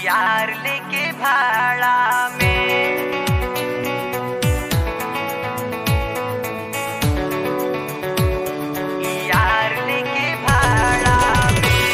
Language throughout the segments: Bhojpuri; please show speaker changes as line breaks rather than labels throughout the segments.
यार लेके भाड़ा में। यार लेके भाड़ा में।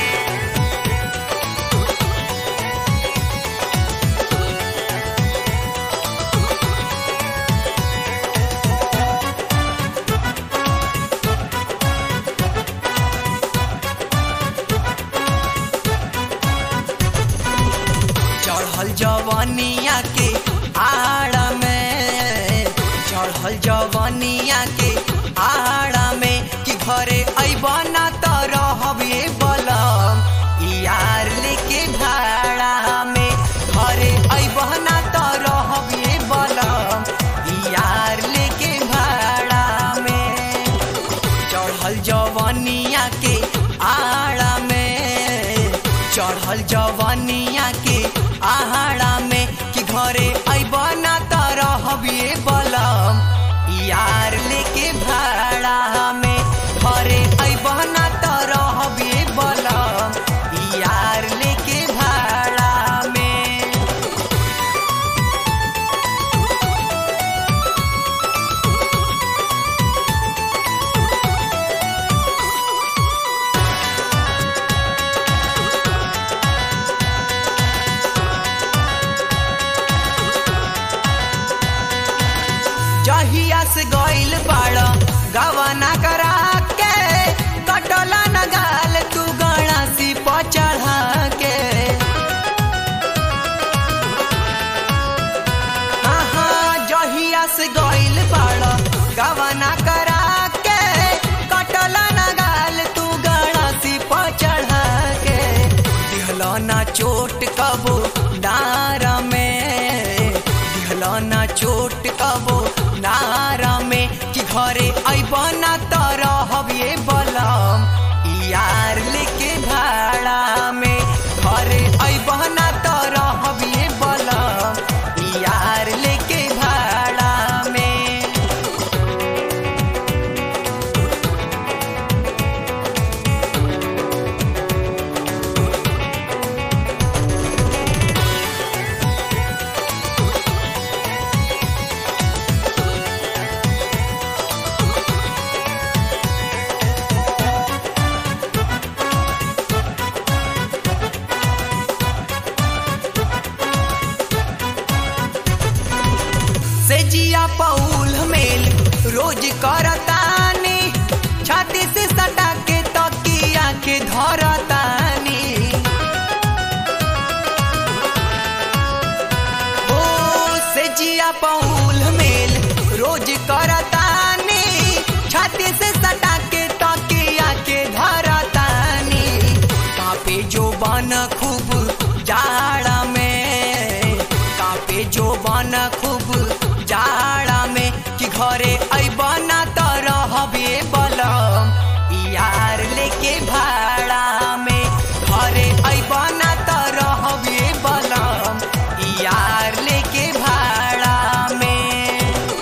चढ़ल जवनिया के आड़ा में, चढ़ल जवनिया के आड़ा में कि घरे अइबना त रहबे बलम यार लेके भाड़ा में। घरे अइबना त रहबे बलम यार लेके भाड़ा में। चढ़ल जवनिया के आड़ा में, चढ़ल जवनिया के आहाड़ा में कि घरे अइबना त रहबे बलम यार लेके भाड़ा में। घरे अइबना त रहबे बलम यार लेके भाड़ा में। जहिया से गइल बाड़ गवाना करा के, कटला न गाल तू गणासी पर चढ़ा के। जहिया से गइल बाड़ गवाना करा के, कटला न गाल तू गणासी पर चढ़ा के। दिहला ना चोट कबो डार में, दिहला ना चोट कबो नारा में कि घरे अइबना त रहबे बलम यार लेके भाड़ा में। घरे अइबना त रहबे बलम यार लेके भाड़ा में। से जिया पौल मेल रोज करतानी, छाती से सटा के तकिया के धरतानी। ओ से जिया पौल मेल रोज करतानी, छाती से सटा के तकिया के धरतानी। कापे जो बन खूब जाड़ा में, कापे जो बन खूब जाड़ा में कि घरे अइबना त रहबे बलम यार लेके भाड़ा में। घरे अइबना त रहबे बलम यार लेके भाड़ा में।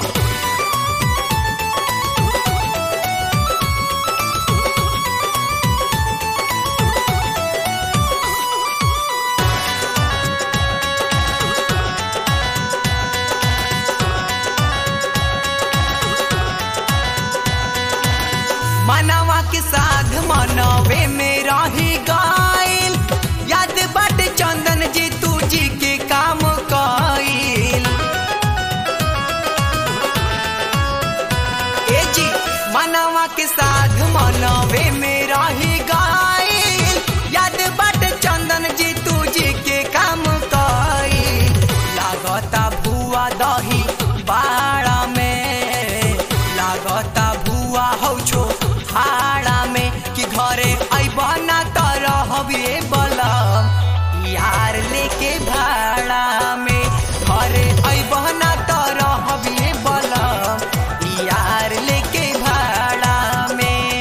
मनवा के साध मनवे में रही गइल, याद बाटे चंदन जी तू जी के काम कइल। ए जी मनवा के साध मनवे में रही गइल, याद बाटे चंदन जी तू जी के काम कइल। लागता भुआ दही बाड़ा में, लागता भुआ हौ छो भाड़ा में कि घरे अइबना त रहबे बलम यार लेके भाड़ा में। घरे अइबना त रहबे बलम यार लेके भाड़ा में।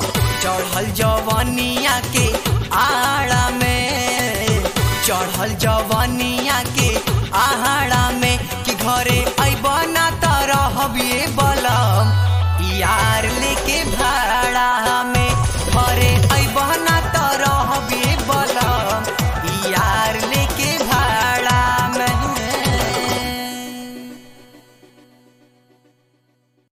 चढ़ल जवनिया के आड़ा में, चढ़ल